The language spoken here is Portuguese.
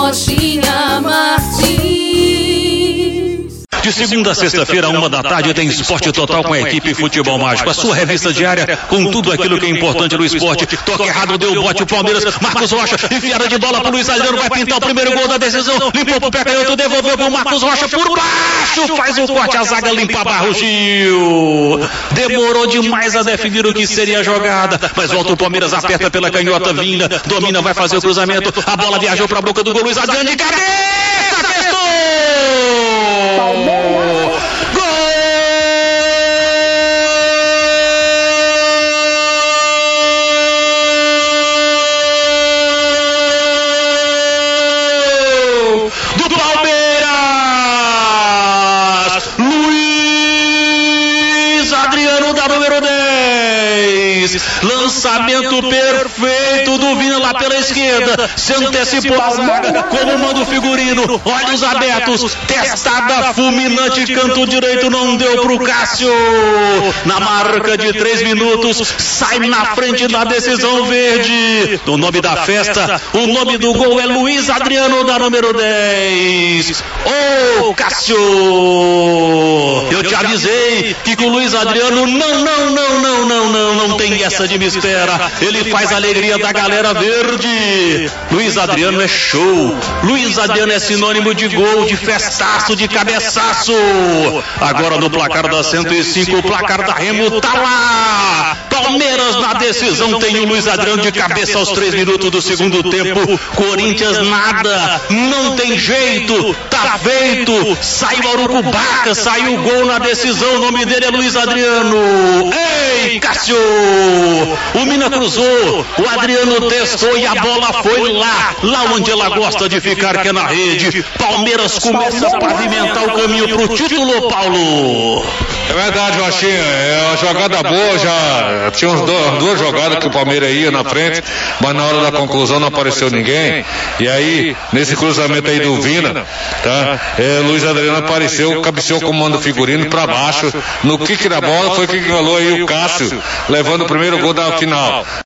Rochinha Martins. De segunda a sexta-feira, 1h, tem Esporte Total com a equipe Futebol Mágico. A sua revista diária com tudo aquilo que é importante no esporte. Toque errado, deu bote o Palmeiras. Marcos Rocha, enfiada de bola pro Luiz Adriano. Vai pintar o primeiro gol da decisão. Limpou pro pé canhoto, devolveu pro Marcos Rocha por baixo. Faz o corte, a zaga limpa Barro Gil. Demorou demais a definir o que seria a jogada. Mas volta o Palmeiras, aperta pela canhota, Vina. Domina, vai fazer o cruzamento. A bola viajou pra boca do gol. Luiz Adriano de cabeça. Testou! Do Palmeiras, Luiz Adriano da número 10, lançamento perfeito do Vina lá pela esquerda, se antecipou a zaga, como manda o figurino, olhos abertos, testada fulminante, canto direito, não deu pro Cássio, na marca de 3 minutos, sai na frente da decisão verde. O nome da festa, o nome do gol é Luiz Adriano da número 10. Ô Cássio, eu te avisei que com o Luiz Adriano não tem essa de me espera. Ele faz a alegria da galera verde. Luiz Adriano é show. Luiz Adriano é sinônimo de gol, de festaço, de cabeçaço. Agora no placar da 105, o placar da Remo tá lá. Palmeiras na decisão tem o Luiz Adriano de cabeça aos 3 minutos do segundo tempo. Corinthians nada, não tem jeito, tá feito. Saiu Urucubaca, saiu o gol na decisão. O nome dele é Luiz Adriano. Ei, Cássio! O Mina cruzou, o Adriano testou e a bola foi lá onde ela gosta de ficar, que é na rede. Palmeiras começa a pavimentar o caminho pro título, Paulo. É verdade, Rochinha, é uma jogada boa, já tinha duas jogadas que o Palmeiras ia na frente, mas na hora da conclusão não apareceu ninguém, e aí, nesse cruzamento aí do Vina, tá, Luiz Adriano apareceu, cabeceou com o comando figurino pra baixo, no kick da bola foi que galou aí o Cássio, levando o primeiro gol da final.